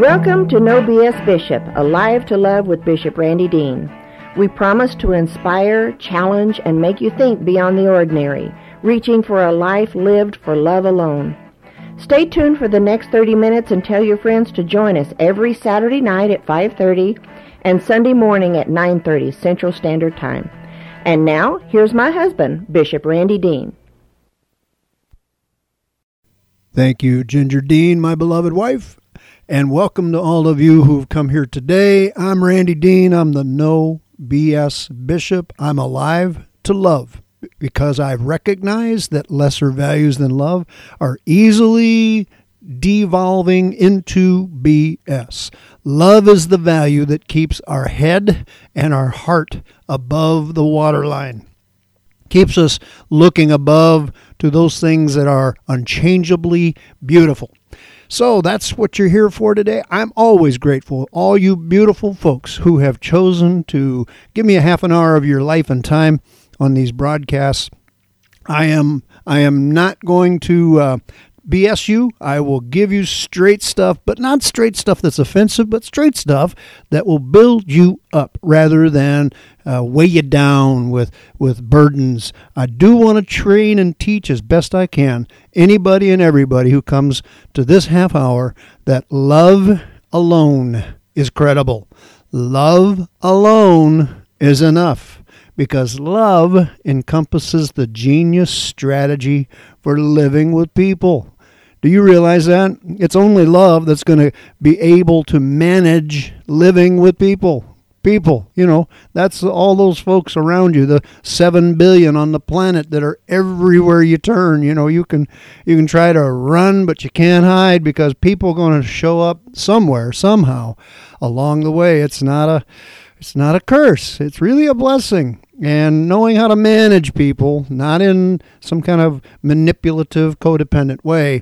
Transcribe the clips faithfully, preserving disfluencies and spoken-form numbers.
Welcome to No B S Bishop, Alive to Love with Bishop Randy Dean. We promise to inspire, challenge, and make you think beyond the ordinary, reaching for a life lived for love alone. Stay tuned for the next thirty minutes and tell your friends to join us every Saturday night at five thirty and Sunday morning at nine thirty Central Standard Time. And now, here's my husband, Bishop Randy Dean. Thank you, Ginger Dean, my beloved wife. And welcome to all of you who've come here today. I'm Randy Dean. I'm the No B S Bishop. I'm alive to love because I've recognized that lesser values than love are easily devolving into B S. Love is the value that keeps our head and our heart above the waterline. Keeps us looking above to those things that are unchangeably beautiful. So that's what you're here for today. I'm always grateful, all you beautiful folks who have chosen to give me a half an hour of your life and time on these broadcasts. I am I am not going to uh, B S you. I will give you straight stuff, but not straight stuff that's offensive, but straight stuff that will build you up rather than uh, weigh you down with, with burdens. I do want to train and teach as best I can anybody and everybody who comes to this half hour that love alone is credible. Love alone is enough. Because love encompasses the genius strategy for living with people. Do you realize that? It's only love that's going to be able to manage living with people. People, you know, that's all those folks around you, the seven billion on the planet that are everywhere you turn. You know, you can you can try to run, but you can't hide because people are going to show up somewhere, somehow, along the way. It's not a It's not a curse. It's really a blessing. And knowing how to manage people, not in some kind of manipulative, codependent way,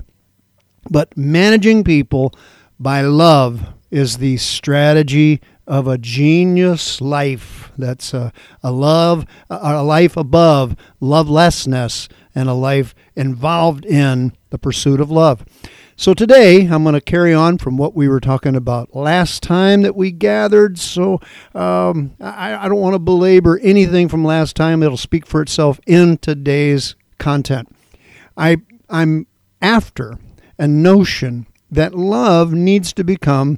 but managing people by love is the strategy of a genius life. That's a, a love, a life above lovelessness, and a life involved in the pursuit of love. So today, I'm going to carry on from what we were talking about last time that we gathered. So um, I, I don't want to belabor anything from last time. It'll speak for itself in today's content. I, I'm after a notion that love needs to become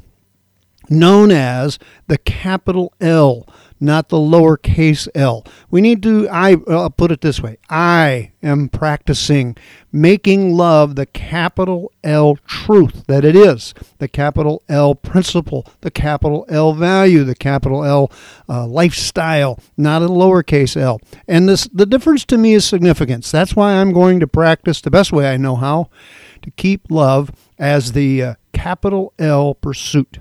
known as the capital L, not the lowercase l. We need to, I, I'll put it this way, I am practicing making love the capital L truth that it is, the capital L principle, the capital L value, the capital L uh, lifestyle, not a lowercase l. And this, the difference to me is significance. That's why I'm going to practice the best way I know how to keep love as the uh, capital L pursuit.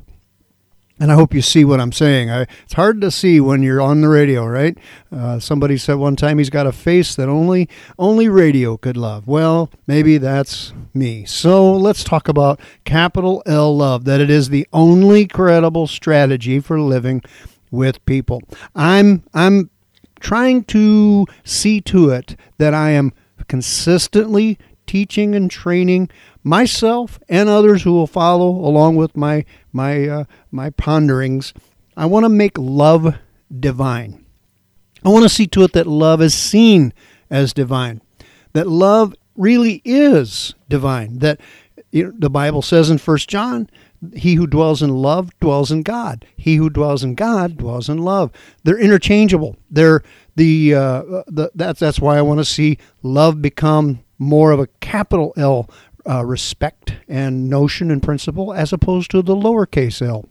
And I hope you see what I'm saying. I, it's hard to see when you're on the radio, right? Uh, somebody said one time he's got a face that only only radio could love. Well, maybe that's me. So let's talk about capital L love, that it is the only credible strategy for living with people. I'm I'm trying to see to it that I am consistently teaching and training myself and others who will follow along with my my uh, my ponderings. I want to make love divine. I want to see to it that love is seen as divine, that love really is divine, that you know, the Bible says in First John, he who dwells in love dwells in God. He who dwells in God dwells in love. They're interchangeable. They're the, uh, the that's that's why I want to see love become more of a capital L uh, respect and notion and principle as opposed to the lowercase l.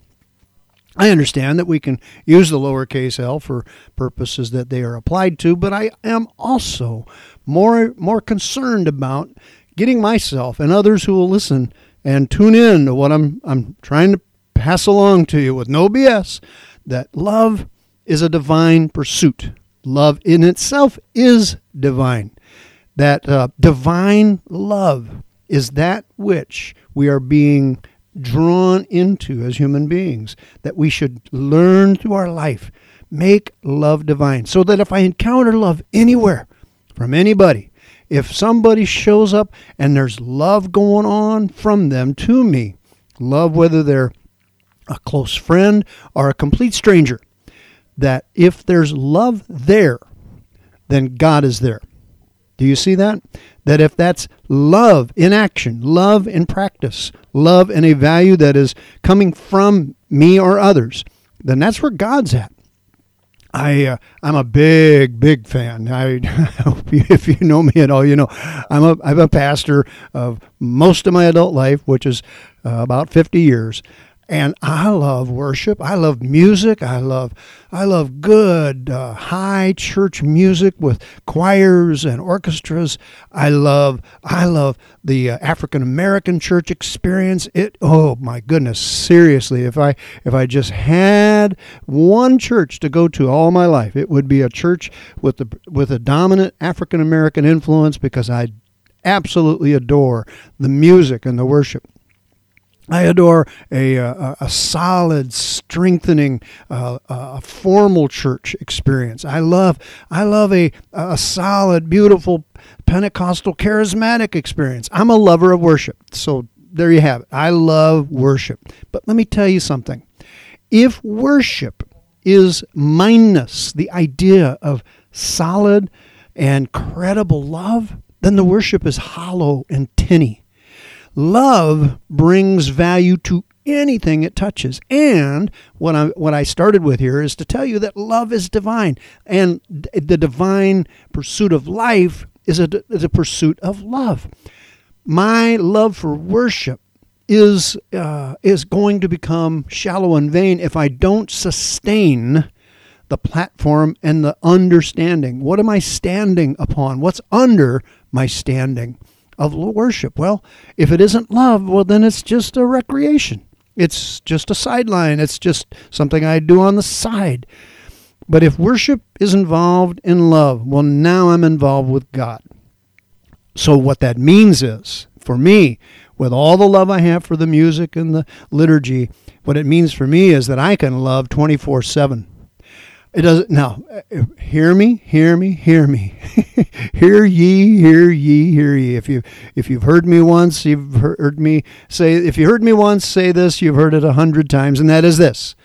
I understand that we can use the lowercase l for purposes that they are applied to, but I am also more more concerned about getting myself and others who will listen and tune in to what I'm I'm trying to pass along to you with no B S, that love is a divine pursuit. Love in itself is divine. That uh, divine love is that which we are being drawn into as human beings, that we should learn through our life, make love divine, so that if I encounter love anywhere from anybody, if somebody shows up and there's love going on from them to me, love whether they're a close friend, or a complete stranger, that if there's love there, then God is there. Do you see that? That if that's love in action, love in practice, love in a value that is coming from me or others, then that's where God's at. I, uh, I'm a big, big fan. I, if you know me at all, you know I'm a, I'm a pastor of most of my adult life, which is uh, about fifty years. And I love worship. I love music. I love, I love good uh, high church music with choirs and orchestras. I love, I love the uh, African American church experience. It, oh my goodness, seriously, if I, if I just had one church to go to all my life, it would be a church with the, with a dominant African American influence, because I absolutely adore the music and the worship. I adore a, a, a solid, strengthening, uh, a formal church experience. I love, I love a, a solid, beautiful Pentecostal charismatic experience. I'm a lover of worship. So there you have it. I love worship. But let me tell you something. If worship is minus the idea of solid and credible love, then the worship is hollow and tinny. Love brings value to anything it touches. And what I what I started with here is to tell you that love is divine. And the divine pursuit of life is a, is a pursuit of love. My love for worship is uh, is going to become shallow and vain if I don't sustain the platform and the understanding. What am I standing upon? What's under my standing of worship? Well, if it isn't love, well, then it's just a recreation. It's just a sideline. It's just something I do on the side. But if worship is involved in love, well, now I'm involved with God. So what that means is, for me, with all the love I have for the music and the liturgy, what it means for me is that I can love twenty-four seven. It doesn't, now, hear me, hear me, hear me. Hear ye, hear ye, hear ye. If, you, if you've heard me once, you've heard me say, if you heard me once say this, you've heard it a hundred times, and that is this.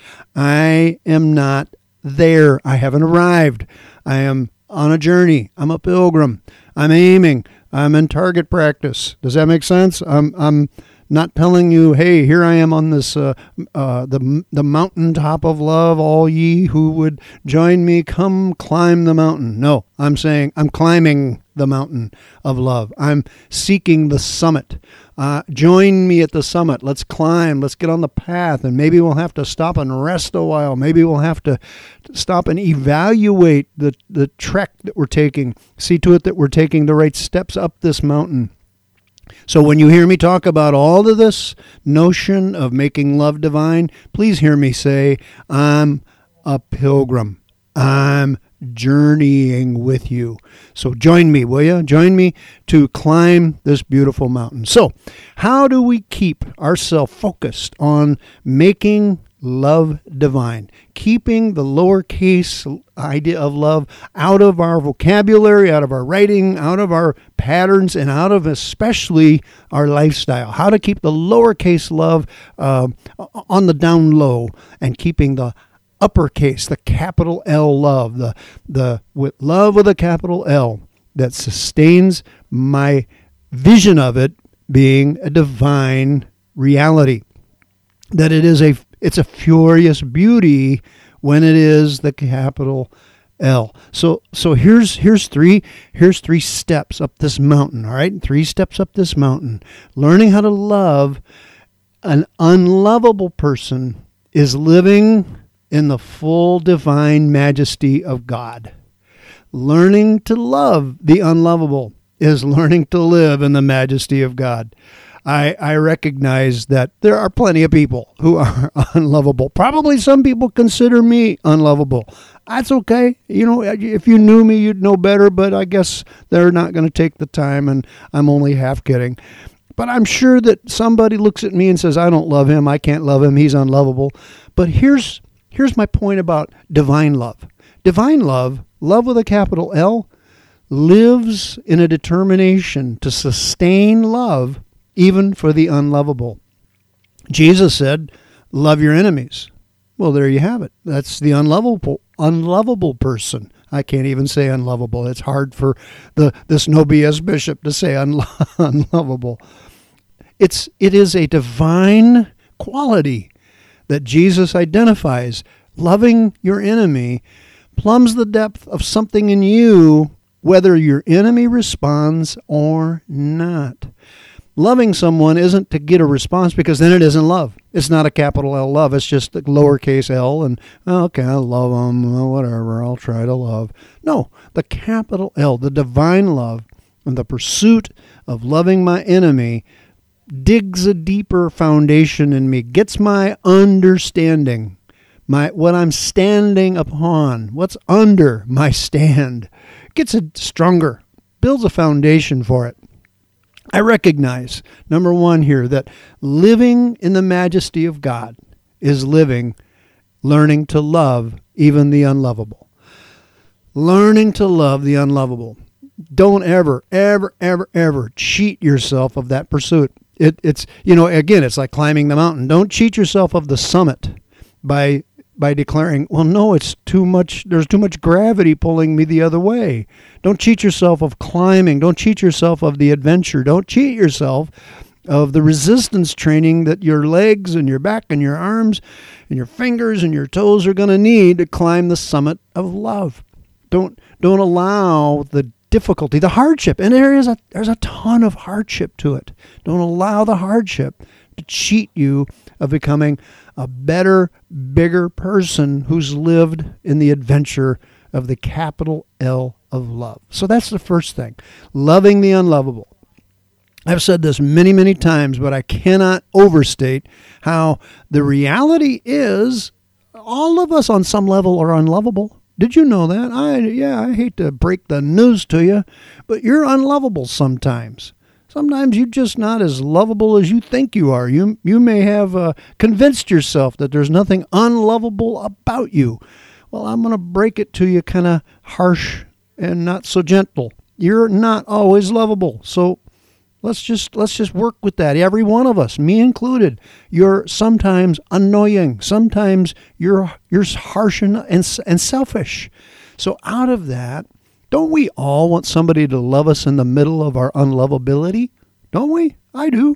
I am not there. I haven't arrived. I am on a journey. I'm a pilgrim. I'm aiming. I'm in target practice. Does that make sense? I'm, I'm not telling you, hey, here I am on this, uh, uh, the the mountaintop of love, all ye who would join me, come climb the mountain. No, I'm saying I'm climbing the mountain of love. I'm seeking the summit. Uh, join me at the summit. Let's climb. Let's get on the path, and maybe we'll have to stop and rest a while. Maybe we'll have to stop and evaluate the, the trek that we're taking. See to it that we're taking the right steps up this mountain. So when you hear me talk about all of this notion of making love divine, please hear me say, I'm a pilgrim. I'm journeying with you. So join me, will you? Join me to climb this beautiful mountain. So how do we keep ourselves focused on making love divine, keeping the lowercase idea of love out of our vocabulary, out of our writing, out of our patterns, and out of especially our lifestyle? How to keep the lowercase love uh, on the down low, and keeping the uppercase, the capital L love, the the with love with a capital L that sustains my vision of it being a divine reality. That it is a It's a furious beauty when it is the capital L. So so here's here's three here's three steps up this mountain, all right? Three steps up this mountain. Learning how to love an unlovable person is living in the full divine majesty of God. Learning to love the unlovable is learning to live in the majesty of God. I, I recognize that there are plenty of people who are unlovable. Probably some people consider me unlovable. That's okay. You know, if you knew me, you'd know better, but I guess they're not going to take the time, and I'm only half kidding. But I'm sure that somebody looks at me and says, I don't love him. I can't love him. He's unlovable. But here's here's my point about divine love. Divine love, love with a capital L, lives in a determination to sustain love even for the unlovable. Jesus said, love your enemies. Well, there you have it. That's the unlovable, unlovable person. I can't even say unlovable. It's hard for the this no B S bishop to say unlo- unlovable. It's it is a divine quality that Jesus identifies. Loving your enemy plumbs the depth of something in you, whether your enemy responds or not. Loving someone isn't to get a response, because then it isn't love. It's not a capital L love. It's just a lowercase l and, oh, okay, I love them, well, whatever, I'll try to love. No, the capital L, the divine love, and the pursuit of loving my enemy digs a deeper foundation in me, gets my understanding, my what I'm standing upon, what's under my stand, gets it stronger, builds a foundation for it. I recognize, number one here, that living in the majesty of God is living, learning to love even the unlovable. Learning to love the unlovable. Don't ever, ever, ever, ever cheat yourself of that pursuit. It, it's, you know, again, it's like climbing the mountain. Don't cheat yourself of the summit by by declaring, well, no, it's too much, there's too much gravity pulling me the other way. Don't cheat yourself of climbing. Don't cheat yourself of the adventure. Don't cheat yourself of the resistance training that your legs and your back and your arms and your fingers and your toes are going to need to climb the summit of love. Don't don't allow the difficulty, the hardship, and there is a there's a ton of hardship to it. Don't allow the hardship to cheat you of becoming a better, bigger person who's lived in the adventure of the capital L of love. So that's the first thing. Loving the unlovable. I've said this many, many times, but I cannot overstate how the reality is all of us on some level are unlovable. Did you know that? I yeah, I hate to break the news to you, but you're unlovable sometimes. Sometimes you're just not as lovable as you think you are. You you may have uh, convinced yourself that there's nothing unlovable about you. Well, I'm going to break it to you kind of harsh and not so gentle. You're not always lovable. So let's just let's just work with that. Every one of us, me included. You're sometimes annoying. Sometimes you're you're harsh and and, and selfish. So out of that, don't we all want somebody to love us in the middle of our unlovability? Don't we? I do.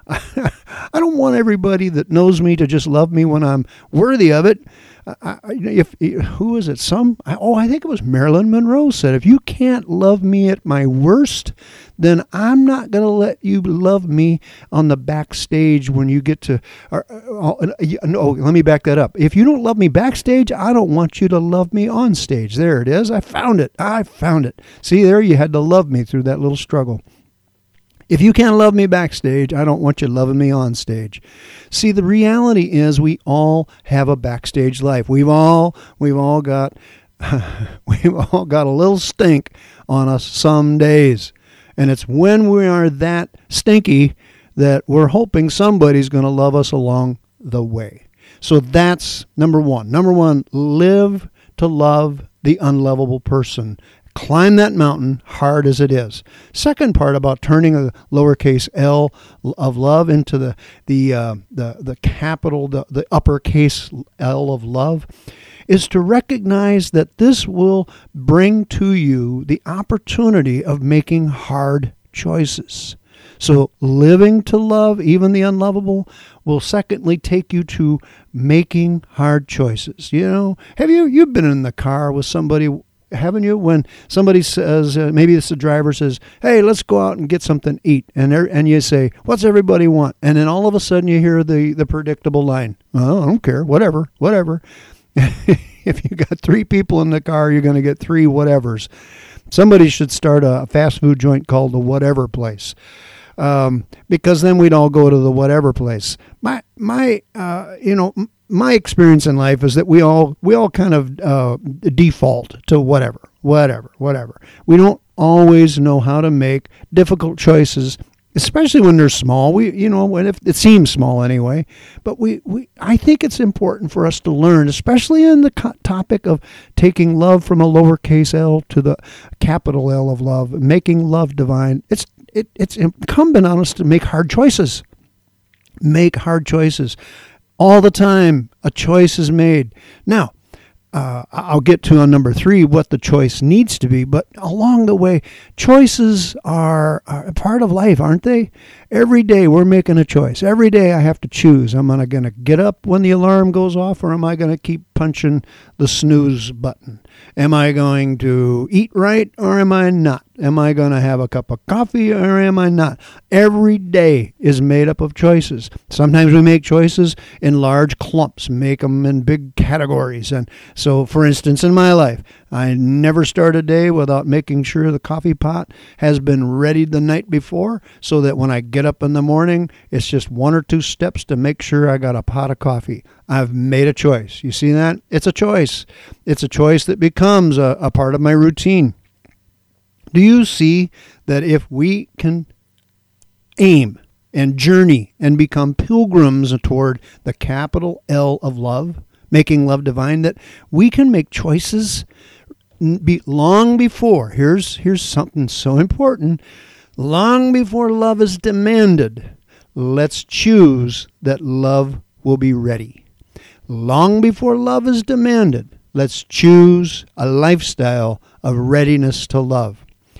I don't want everybody that knows me to just love me when I'm worthy of it. I, if who is it? Some oh, I think it was Marilyn Monroe said, if you can't love me at my worst, then I'm not going to let you love me on the backstage when you get to. Or, or, no, let me back that up. If you don't love me backstage, I don't want you to love me on stage. There it is. I found it. I found it. See, there you had to love me through that little struggle. If you can't love me backstage, I don't want you loving me on stage. See, the reality is we all have a backstage life. We've all we've all got we've all got a little stink on us some days. And it's when we are that stinky that we're hoping somebody's going to love us along the way. So that's number one. Number one, live to love the unlovable person. Climb that mountain, hard as it is. Second part about turning a lowercase l of love into the the uh, the the capital, the, the uppercase L of love, is to recognize that this will bring to you the opportunity of making hard choices. So living to love, even the unlovable, will secondly take you to making hard choices. You know, have you you've been in the car with somebody? Haven't you? When somebody says, uh, maybe it's the driver says, hey, let's go out and get something to eat. And and you say, what's everybody want? And then all of a sudden you hear the, the predictable line, oh, I don't care, whatever, whatever. If you got three people in the car, you're going to get three whatevers. Somebody should start a fast food joint called the Whatever Place. Um, because then we'd all go to the whatever place. My, my, uh, you know, my experience in life is that we all we all kind of uh, default to whatever, whatever, whatever. We don't always know how to make difficult choices, especially when they're small. We, you know, when if it seems small anyway. But we, we, I think it's important for us to learn, especially in the co- topic of taking love from a lowercase l to the capital L of love, making love divine. It's it, it's incumbent on us to make hard choices. Make hard choices. All the time, a choice is made. Now, uh, I'll get to on number three what the choice needs to be, but along the way, choices are, are a part of life, aren't they? Every day we're making a choice. Every day I have to choose. Am I going to get up when the alarm goes off, or am I going to keep punching the snooze button? Am I going to eat right, or am I not? Am I going to have a cup of coffee, or am I not? Every day is made up of choices. Sometimes we make choices in large clumps, make them in big categories. And so, for instance, in my life, I never start a day without making sure the coffee pot has been readied the night before, so that when I get up in the morning, it's just one or two steps to make sure I got a pot of coffee. I've made a choice. You see that? It's a choice. It's a choice that becomes a, a part of my routine. Do you see that if we can aim and journey and become pilgrims toward the capital L of love, making love divine, that we can make choices be long before, here's, here's something so important, long before love is demanded, let's choose that love will be ready. Long before love is demanded, let's choose a lifestyle of readiness to love.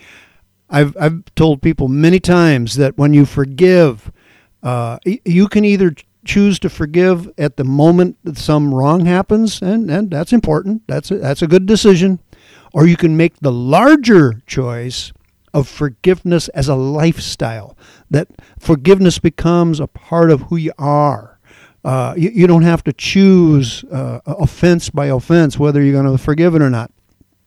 I've I've told people many times that when you forgive, uh, you can either choose to forgive at the moment that some wrong happens, and, and that's important. That's a, that's a good decision. Or you can make the larger choice of forgiveness as a lifestyle, that forgiveness becomes a part of who you are. Uh, you, you don't have to choose uh, offense by offense whether you're going to forgive it or not.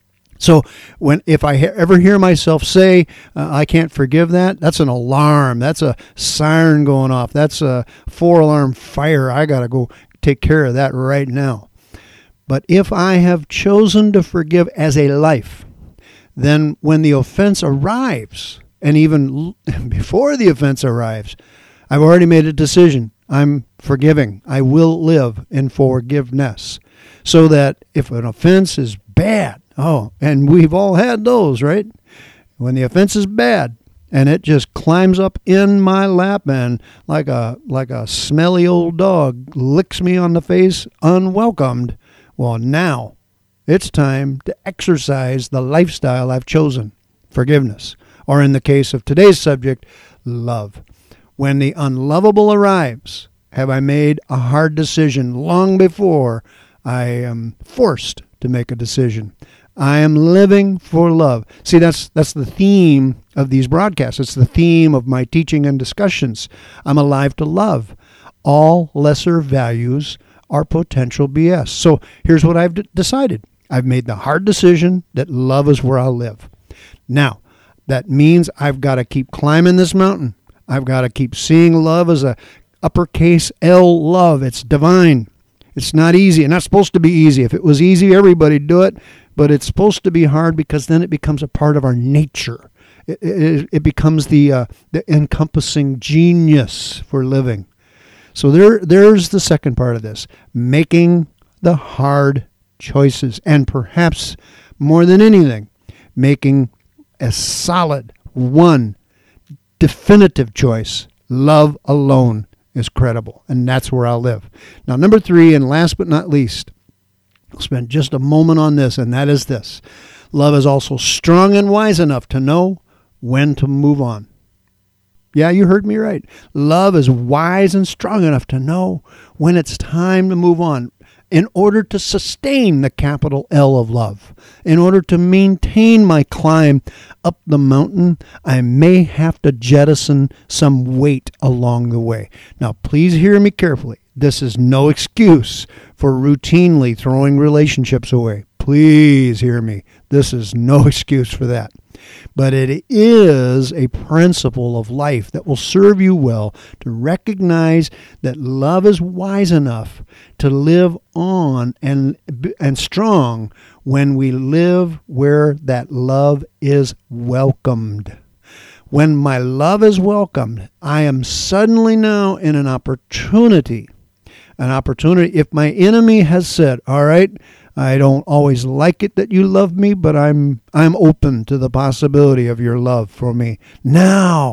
So when if I he- ever hear myself say, uh, I can't forgive that, that's an alarm. That's a siren going off. That's a four-alarm fire. I got to go take care of that right now. But if I have chosen to forgive as a life, then when the offense arrives, and even l- before the offense arrives, I've already made a decision. I'm forgiving. I will live in forgiveness. So that if an offense is bad, oh, and we've all had those, right? When the offense is bad and it just climbs up in my lap and like a like a smelly old dog licks me on the face unwelcomed, well, now it's time to exercise the lifestyle I've chosen, forgiveness. Or in the case of today's subject, love. When the unlovable arrives, have I made a hard decision long before I am forced to make a decision? I am living for love. See, that's that's the theme of these broadcasts. It's the theme of my teaching and discussions. I'm alive to love. All lesser values are potential B S. So here's what I've d- decided. I've made the hard decision that love is where I'll live. Now, that means I've got to keep climbing this mountain. I've got to keep seeing love as a uppercase L love. It's divine. It's not easy. It's not supposed to be easy. If it was easy, everybody'd do it. But it's supposed to be hard because then it becomes a part of our nature. It, it, it becomes the uh, the encompassing genius for living. So there, there's the second part of this. Making the hard choices. And perhaps more than anything, making a solid, one, definitive choice. Love alone is credible, and that's where I'll live. Now, number three, and last but not least, I'll spend just a moment on this, and that is this. Love is also strong and wise enough to know when to move on. Yeah, you heard me right. Love is wise and strong enough to know when it's time to move on. In order to sustain the capital L of love, in order to maintain my climb up the mountain, I may have to jettison some weight along the way. Now, please hear me carefully. This is no excuse for routinely throwing relationships away. Please hear me. This is no excuse for that. But it is a principle of life that will serve you well to recognize that love is wise enough to live on and, and strong when we live where that love is welcomed. When my love is welcomed, I am suddenly now in an opportunity. An opportunity. If my enemy has said, all right, I don't always like it that you love me, but I'm I'm open to the possibility of your love for me. Now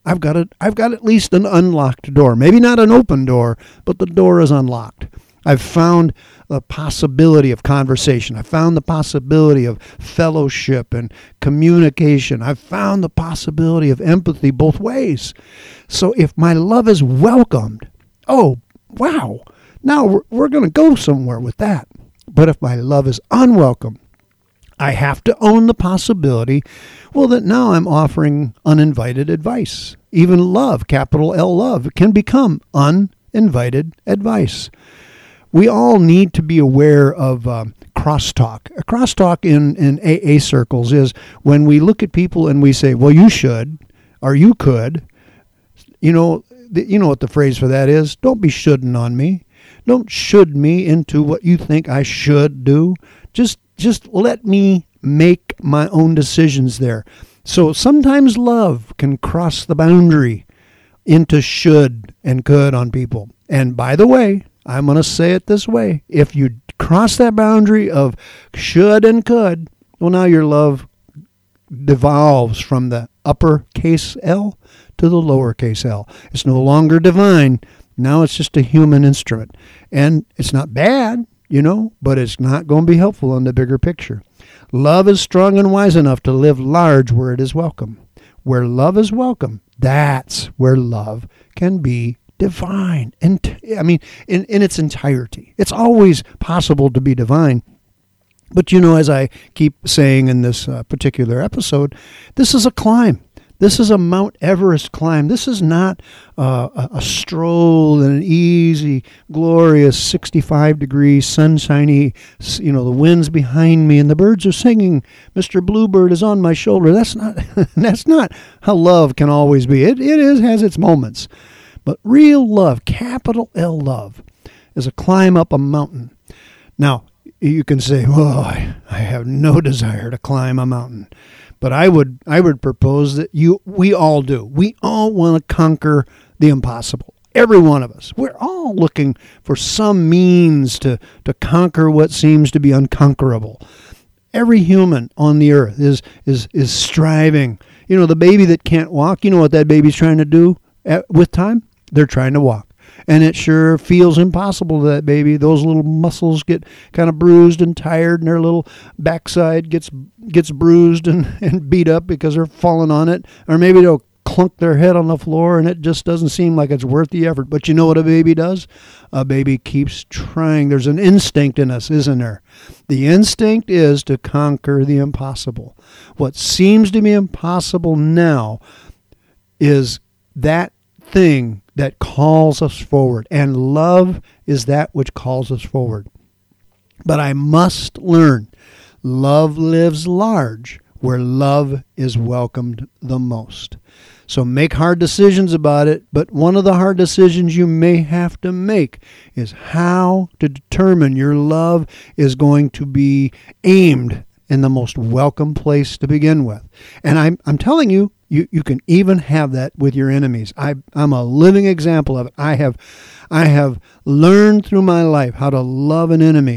I've got a, I've got at least an unlocked door. Maybe not an open door, but the door is unlocked. I've found the possibility of conversation. I've found the possibility of fellowship and communication. I've found the possibility of empathy both ways. So if my love is welcomed, oh, wow, now we're, we're going to go somewhere with that. But if my love is unwelcome, I have to own the possibility, well, that now I'm offering uninvited advice. Even love, capital L love, can become uninvited advice. We all need to be aware of um, crosstalk. A crosstalk in, in A A circles is when we look at people and we say, well, you should, or you could. You know, the, you know what the phrase for that is? Don't be shoulding on me. Don't should me into what you think I should do. Just Just let me make my own decisions there. So sometimes love can cross the boundary into should and could on people. And by the way, I'm going to say it this way. If you cross that boundary of should and could, well, now your love devolves from the uppercase L to the lowercase L. It's no longer divine. Now it's just a human instrument. And it's not bad, you know, but it's not going to be helpful in the bigger picture. Love is strong and wise enough to live large where it is welcome. Where love is welcome, that's where love can be divine. And I mean, in, in its entirety. It's always possible to be divine. But, you know, as I keep saying in this uh, particular episode, this is a climb. This is a Mount Everest climb. This is not uh, a, a stroll in an easy, glorious sixty-five degree, sunshiny, you know, the wind's behind me and the birds are singing. Mister Bluebird is on my shoulder. That's not that's not how love can always be. It it is has its moments. But real love, capital L love, is a climb up a mountain. Now, you can say, well, I, I have no desire to climb a mountain. But I would I would propose that you we all do. We all want to conquer the impossible. Every one of us. We're all looking for some means to, to conquer what seems to be unconquerable. Every human on the earth is is is striving. You know, the baby that can't walk, you know what that baby's trying to do at, with time? They're trying to walk. And it sure feels impossible to that baby. Those little muscles get kind of bruised and tired, and their little backside gets gets bruised and, and beat up because they're falling on it. Or maybe they'll clunk their head on the floor, and it just doesn't seem like it's worth the effort. But you know what a baby does? A baby keeps trying. There's an instinct in us, isn't there? The instinct is to conquer the impossible. What seems to be impossible now is that thing that calls us forward, and love is that which calls us forward. But I must learn, love lives large where love is welcomed the most. So make hard decisions about it, but one of the hard decisions you may have to make is how to determine your love is going to be aimed in the most welcome place to begin with. And I'm I'm telling you, you, you can even have that with your enemies. I I'm a living example of it. I have I have learned through my life how to love an enemy.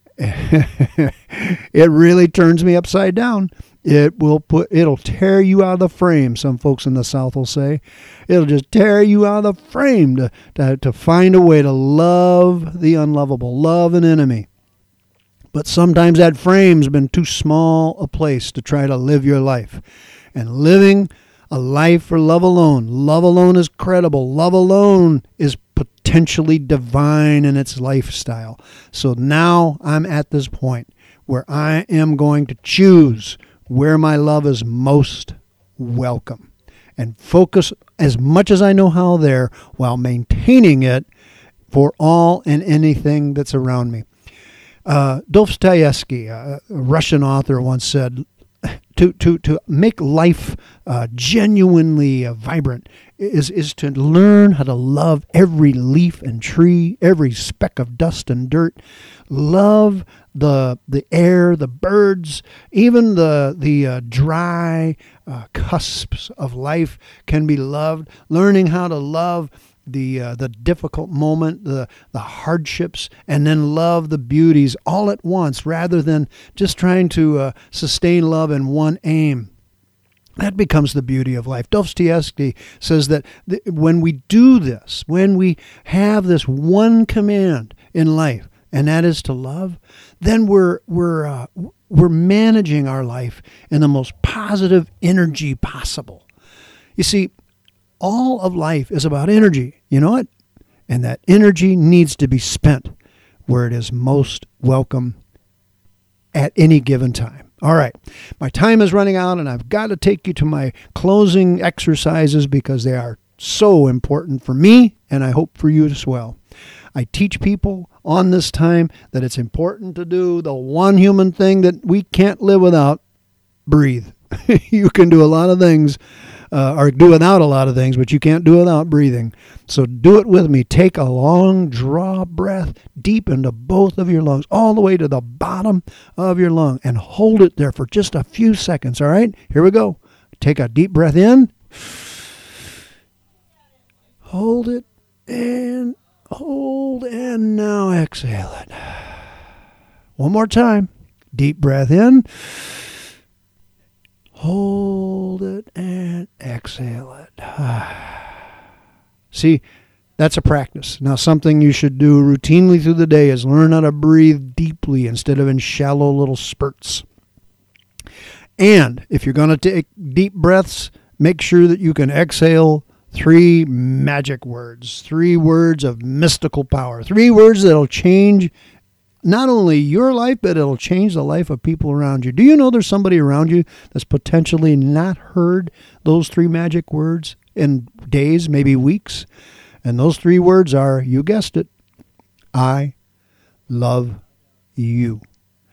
It really turns me upside down. It will put it'll tear you out of the frame, some folks in the South will say. It'll just tear you out of the frame to, to, to find a way to love the unlovable, love an enemy. But sometimes that frame's been too small a place to try to live your life. And living a life for love alone. Love alone is credible. Love alone is potentially divine in its lifestyle. So now I'm at this point where I am going to choose where my love is most welcome and focus as much as I know how there while maintaining it for all and anything that's around me. Uh, Dostoevsky, a Russian author, once said, to to to make life uh, genuinely uh, vibrant is is to learn how to love every leaf and tree, every speck of dust and dirt. Love the the air, the birds, even the the uh, dry uh, cusps of life can be loved. Learning how to love the uh, the difficult moment, the the hardships, and then love the beauties all at once, rather than just trying to uh, sustain love in one aim. That becomes the beauty of life. Dostoevsky says that th- when we do this, when we have this one command in life, and that is to love, then we're we're uh, we're managing our life in the most positive energy possible. You see, all of life is about energy. You know what? And that energy needs to be spent where it is most welcome at any given time. All right, my time is running out, and I've got to take you to my closing exercises because they are so important for me, and I hope for you as well. I teach people on this time that it's important to do the one human thing that we can't live without: breathe. You can do a lot of things, uh, or do without a lot of things, but you can't do without breathing. So do it with me. Take a long draw breath deep into both of your lungs, all the way to the bottom of your lung, and hold it there for just a few seconds. All right, here we go. Take a deep breath in. Hold it, and hold, and now exhale it. One more time. Deep breath in. Hold it and exhale it. See, that's a practice. Now, something you should do routinely through the day is learn how to breathe deeply instead of in shallow little spurts. And if you're going to take deep breaths, make sure that you can exhale three magic words, three words of mystical power, three words that'll change not only your life, but it'll change the life of people around you. Do you know there's somebody around you that's potentially not heard those three magic words in days, maybe weeks? And those three words are, you guessed it, I love you.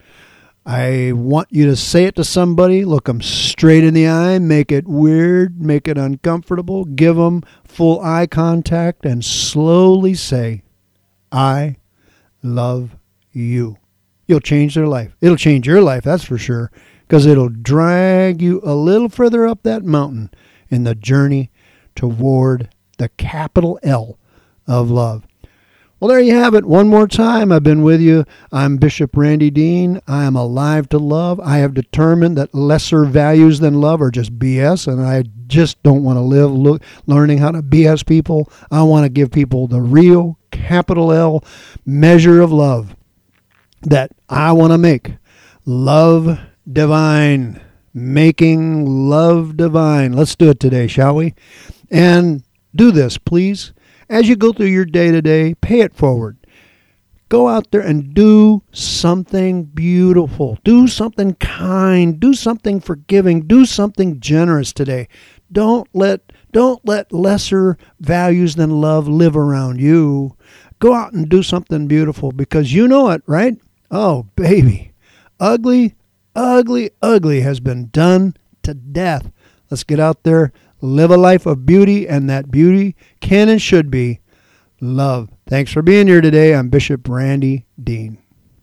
I want you to say it to somebody, look them straight in the eye, make it weird, make it uncomfortable, give them full eye contact, and slowly say, I love you. You'll change their life. It'll change your life, that's for sure, because it'll drag you a little further up that mountain in the journey toward the capital L of love. Well, there you have it. One more time, I've been with you. I'm Bishop Randy Dean. I am alive to love. I have determined that lesser values than love are just B S, and I just don't want to live look, learning how to B S people. I want to give people the real capital L measure of love that I want to make. Love divine. Making love divine. Let's do it today, shall we? And do this, please. As you go through your day-to-day, pay it forward. Go out there and do something beautiful. Do something kind. Do something forgiving. Do something generous today. Don't let, don't let lesser values than love live around you. Go out and do something beautiful because you know it, right? Oh, baby. Ugly, ugly, ugly has been done to death. Let's get out there. Live a life of beauty, and that beauty can and should be love. Thanks for being here today. I'm Bishop Randy Dean.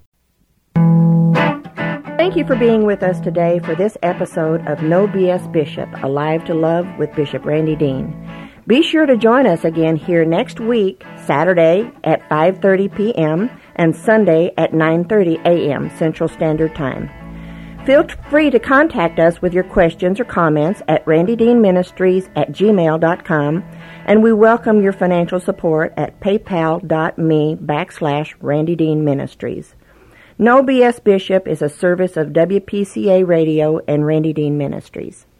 Thank you for being with us today for this episode of No B S Bishop, Alive to Love with Bishop Randy Dean. Be sure to join us again here next week, Saturday at five thirty p.m. and Sunday at nine thirty a.m. Central Standard Time. Feel free to contact us with your questions or comments at randydeanministries at gmail dot com, and we welcome your financial support at paypal.me backslash randydeanministries. No B S Bishop is a service of W P C A Radio and Randy Dean Ministries.